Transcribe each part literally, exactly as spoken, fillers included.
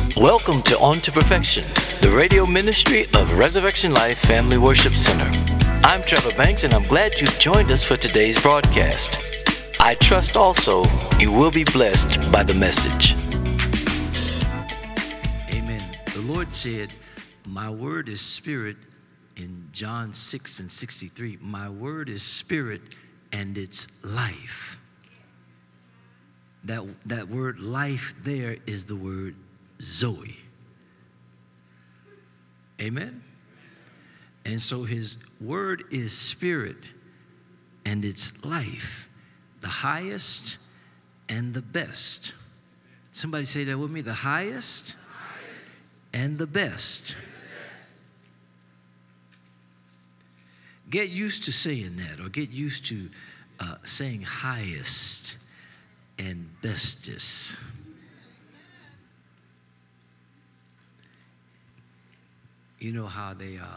Welcome to On to Perfection, the radio ministry of Resurrection Life Family Worship Center. I'm Trevor Banks, and I'm glad you've joined us for today's broadcast. I trust also you will be blessed by the message. Amen. The Lord said, "My word is spirit," in John six and sixty-three. My word is spirit and it's life. That, that word life there is the word Zoe. Amen? And so his word is spirit and it's life, the highest and the best. Somebody say that with me, the highest, highest. and the best. Get used to saying that, or get used to uh, saying highest and bestest. You know how they uh,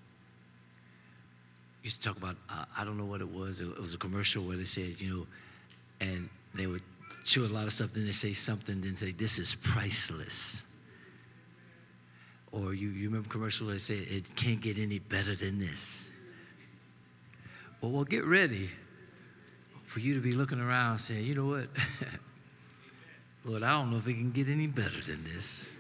used to talk about, uh, I don't know what it was, it was a commercial where they said, you know, and they would show a lot of stuff, then they say something, then say, this is priceless. Or you, you remember commercial where they say, it can't get any better than this. Well, well, get ready for you to be looking around saying, you know what, Lord, I don't know if it can get any better than this.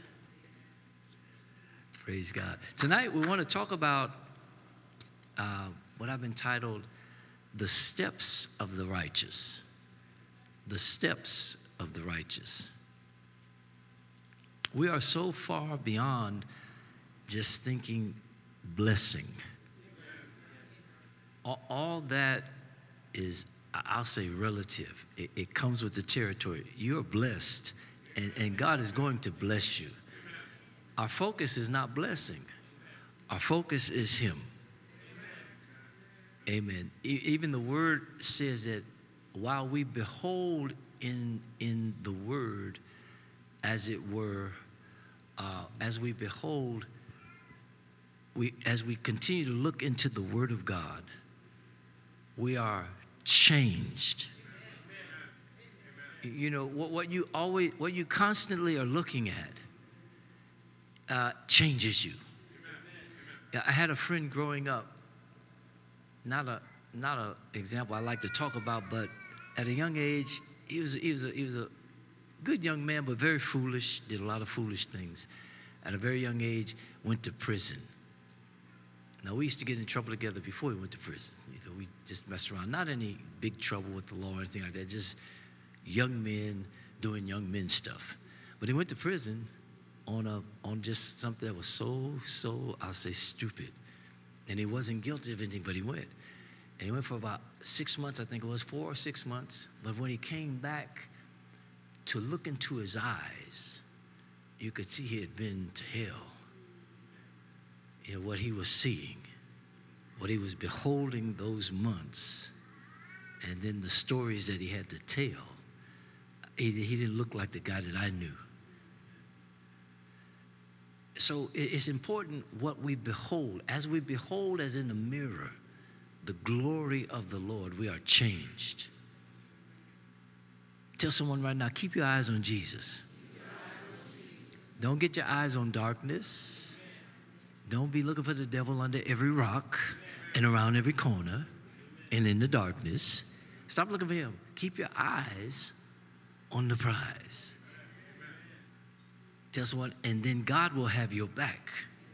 Praise God. Tonight we want to talk about uh, what I've entitled The Steps of the Righteous. The Steps of the Righteous. We are so far beyond just thinking blessing. All, all that is, I'll say, relative. It, it comes with the territory. You're blessed, and, and God is going to bless you. Our focus is not blessing. Our focus is Him. Amen. E- even the Word says that while we behold in, in the Word, as it were, uh, as we behold, we as we continue to look into the Word of God, we are changed. You know, what, what you always, what you constantly are looking at, Uh, changes you. Yeah, I had a friend growing up, not a not a example I like to talk about, but at a young age, he was he was a, he was a good young man, but very foolish. Did a lot of foolish things. At a very young age, went to prison. Now we used to get in trouble together before we went to prison. You know, we just messed around. Not any big trouble with the law or anything like that. Just young men doing young men stuff. But he went to prison on a on just something that was so, so, I'll say, stupid. And he wasn't guilty of anything, but he went. And he went for about six months, I think it was, four or six months. But when he came back to look into his eyes, you could see he had been to hell. You know, what he was seeing, what he was beholding those months, and then the stories that he had to tell, he, he didn't look like the guy that I knew. So it's important what we behold. As we behold as in a mirror the glory of the Lord, we are changed. Tell someone right now, keep your eyes on Jesus. Don't get your eyes on darkness. Don't be looking for the devil under every rock and around every corner and in the darkness. Stop looking for him. Keep your eyes on the prize. Tell someone, and then God will have your back.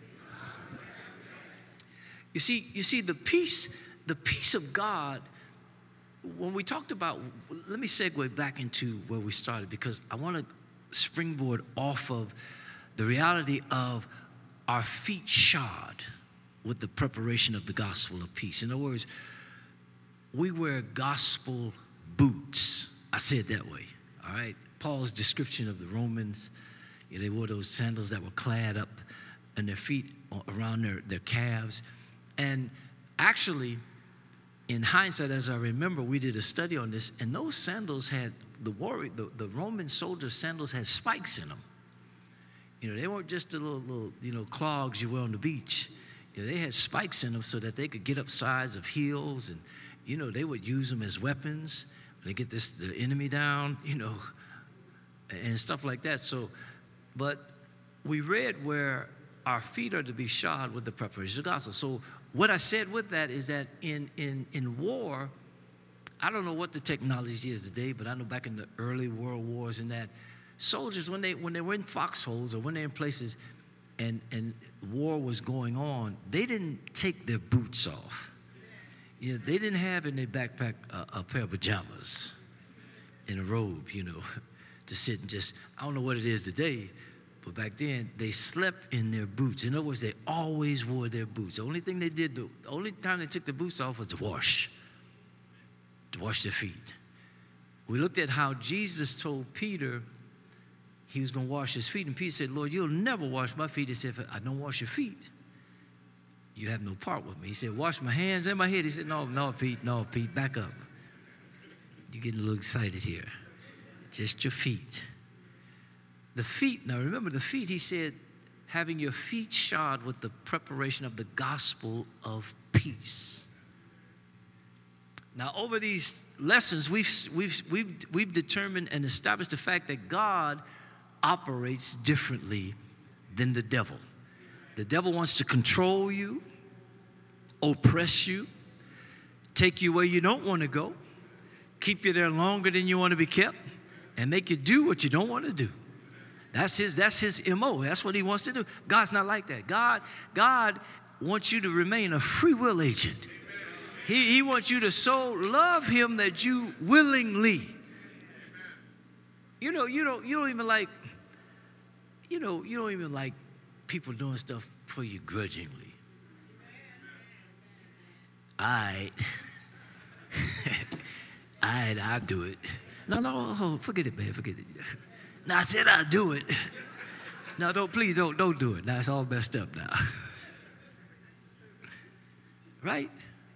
You see, you see the peace, the peace of God, when we talked about, let me segue back into where we started, because I want to springboard off of the reality of our feet shod with the preparation of the gospel of peace. In other words, we wear gospel boots. I say it that way, all right? Paul's description of the Romans, yeah, they wore those sandals that were clad up in their feet around their, their calves. And actually, in hindsight, as I remember, we did a study on this, and those sandals had, the warrior, the, the Roman soldier sandals had spikes in them. You know, they weren't just the little, little, you know, clogs you wear on the beach. You know, they had spikes in them so that they could get up sides of hills, and, you know, they would use them as weapons. They get this the enemy down, you know, and stuff like that. So But we read where our feet are to be shod with the preparation of the gospel. So what I said with that is that in, in, in war, I don't know what the technology is today, but I know back in the early world wars and that, soldiers, when they when they were in foxholes or when they're in places and, and war was going on, they didn't take their boots off. You know, they didn't have in their backpack a, a pair of pajamas and a robe, you know, to sit and just, I don't know what it is today, but back then they slept in their boots. In other words, they always wore their boots. The only thing they did, the only time they took the boots off was to wash, to wash their feet. We looked at how Jesus told Peter he was going to wash his feet. And Peter said, Lord, you'll never wash my feet. He said, if I don't wash your feet, you have no part with me. He said, wash my hands and my head. He said, no, no, Pete, no, Pete, back up. You're getting a little excited here. Just your feet. The feet, now remember the feet, he said, having your feet shod with the preparation of the gospel of peace. Now, over these lessons, we've, we've, we've, we've determined and established the fact that God operates differently than the devil. The devil wants to control you, oppress you, take you where you don't want to go, keep you there longer than you want to be kept, and make you do what you don't want to do. That's his, that's his M O. That's what he wants to do. God's not like that. God, God wants you to remain a free will agent. He, he wants you to so love him that you willingly. You know, you don't, you don't even like, you know, you don't even like people doing stuff for you grudgingly. All right. All right, I'll do it. No, no, oh, forget it, man, forget it. No, I said I'll do it. No, don't, please don't, don't do it. Now it's all messed up now. Right?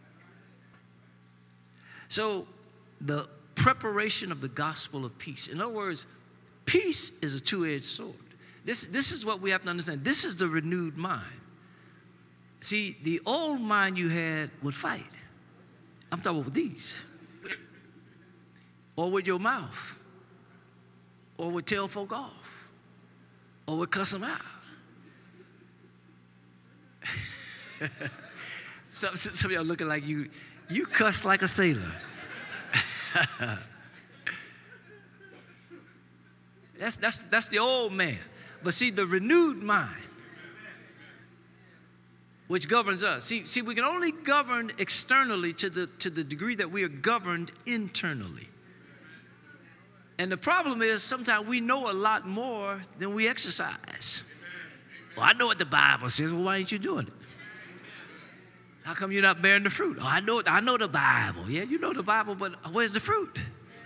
So the preparation of the gospel of peace. In other words, peace is a two-edged sword. This, this is what we have to understand. This is the renewed mind. See, the old mind you had would fight. I'm talking about with these. Or with your mouth. Or would tell folk off. Or would cuss them out. some, some of y'all looking like you, you cuss like a sailor. that's, that's, that's the old man. But see, the renewed mind, which governs us. See, see, we can only govern externally to the, to the degree that we are governed internally. And the problem is sometimes we know a lot more than we exercise. Well, I know what the Bible says. Well, why ain't you doing it? How come you're not bearing the fruit? Oh, I know, I know the Bible. Yeah, you know the Bible, but where's the fruit?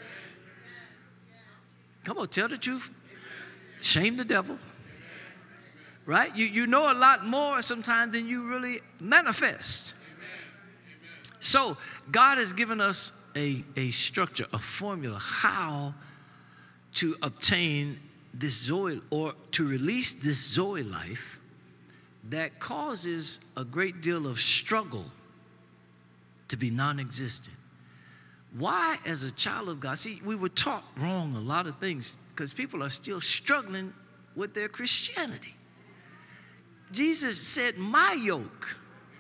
Come on, tell the truth. Shame the devil. Right? You, you know a lot more sometimes than you really manifest. So God has given us a, a structure, a formula, how to obtain this Zoe, or to release this Zoe life that causes a great deal of struggle to be non-existent. Why, as a child of God, see, we were taught wrong a lot of things because people are still struggling with their Christianity. Jesus said, my yoke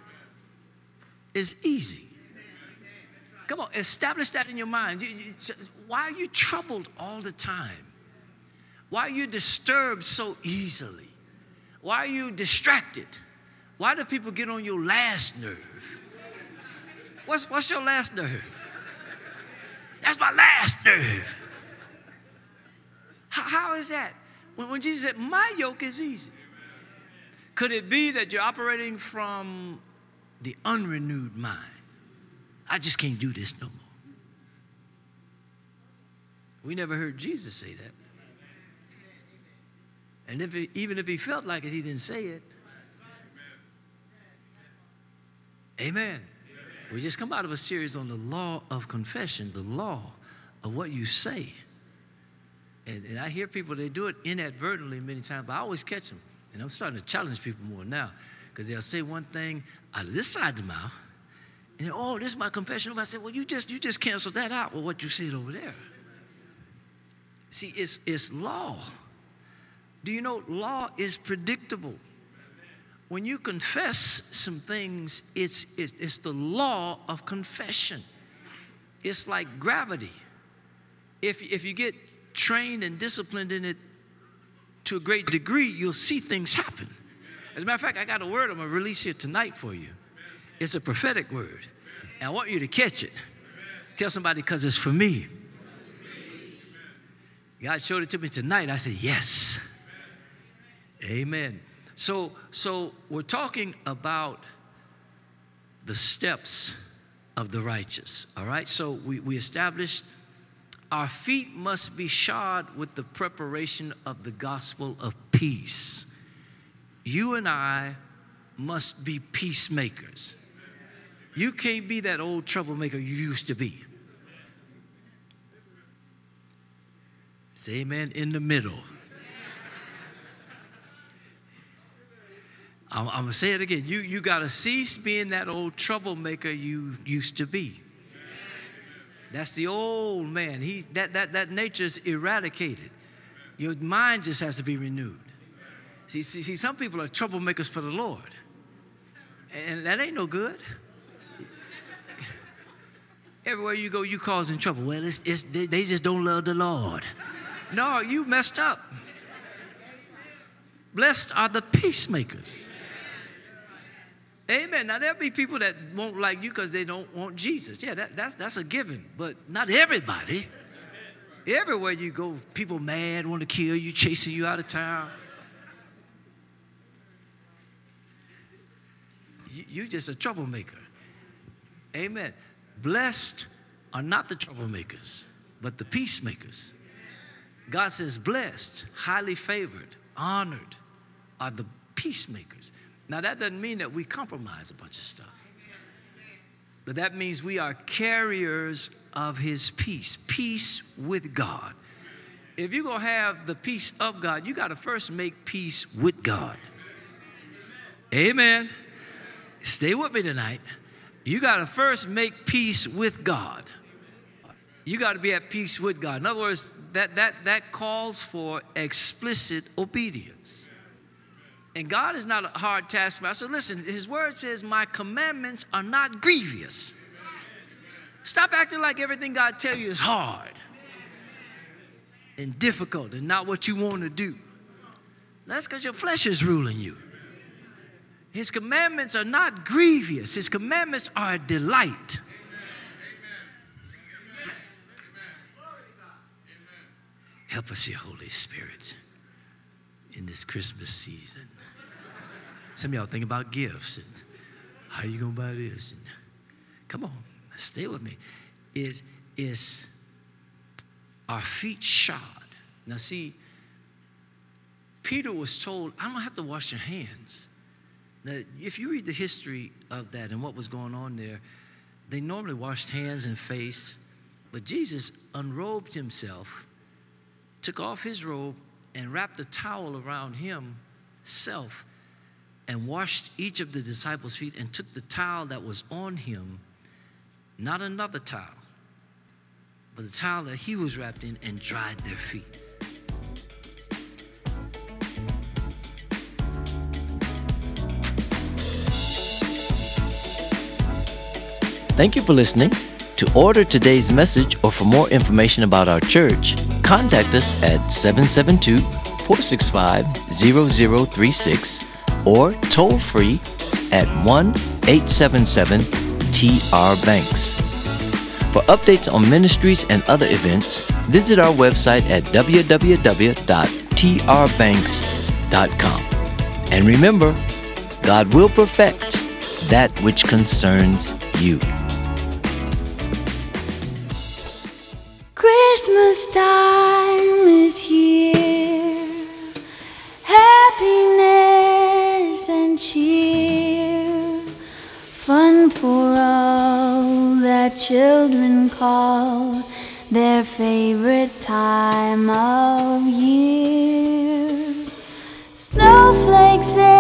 is easy. Come on, establish that in your mind. You, you, why are you troubled all the time? Why are you disturbed so easily? Why are you distracted? Why do people get on your last nerve? What's, what's your last nerve? That's my last nerve. How, how is that? When, when Jesus said, my yoke is easy. Could it be that you're operating from the unrenewed mind? I just can't do this no more. We never heard Jesus say that. And if he, even if he felt like it, he didn't say it. Amen. Amen. We just come out of a series on the law of confession, the law of what you say. And, and I hear people, they do it inadvertently many times, but I always catch them. And I'm starting to challenge people more now because they'll say one thing out of this side of the mouth, and then, oh, this is my confession. I said, well, you just you just canceled that out with what you said over there. See, it's it's law. Do you know law is predictable? When you confess some things, it's, it's, it's the law of confession. It's like gravity. If, if you get trained and disciplined in it to a great degree, you'll see things happen. As a matter of fact, I got a word I'm going to release here tonight for you. It's a prophetic word. And I want you to catch it. Tell somebody, because it's for me. God showed it to me tonight. I said, yes. Amen. So, so we're talking about the steps of the righteous, all right? So we, we established our feet must be shod with the preparation of the gospel of peace. You and I must be peacemakers. You can't be that old troublemaker you used to be. Say amen in the middle. I'm, I'm going to say it again. You, you got to cease being that old troublemaker you used to be. That's the old man. He, that, that, that nature's eradicated. Your mind just has to be renewed. See, see, see, some people are troublemakers for the Lord. And that ain't no good. Everywhere you go, you causing trouble. Well, it's, it's, they, they just don't love the Lord. No, you messed up. Blessed are the peacemakers. Amen. Now, there'll be people that won't like you because they don't want Jesus. Yeah, that, that's, that's a given, but not everybody. Everywhere you go, people mad, want to kill you, chasing you out of town. You, you're just a troublemaker. Amen. Blessed are not the troublemakers, but the peacemakers. God says blessed, highly favored, honored are the peacemakers. Now, that doesn't mean that we compromise a bunch of stuff. But that means we are carriers of his peace, peace with God. If you're going to have the peace of God, you got to first make peace with God. Amen. Stay with me tonight. You got to first make peace with God. You got to be at peace with God. In other words, that, that, that calls for explicit obedience. And God is not a hard taskmaster. Listen, his word says, my commandments are not grievous. Stop acting like everything God tells you is hard and difficult and not what you want to do. That's because your flesh is ruling you. His commandments are not grievous. His commandments are a delight. Help us here, Holy Spirit, in this Christmas season. Some of y'all think about gifts and how you gonna buy this? And come on, stay with me. Is is our feet shod? Now see, Peter was told, I don't have to wash your hands. Now, if you read the history of that and what was going on there, they normally washed hands and face, but Jesus unrobed himself, took off his robe, and wrapped a towel around himself and washed each of the disciples' feet and took the towel that was on him, not another towel, but the towel that he was wrapped in, and dried their feet. Thank you for listening. To order today's message or for more information about our church, contact us at seven seven two, four six five, zero zero three six or toll free at one eight seven seven T R Banks. For updates on ministries and other events, visit our website at w w w dot t r banks dot com. And remember, God will perfect that which concerns you. Christmas time is here, happiness and cheer, fun for all that children call their favorite time of year. Snowflakes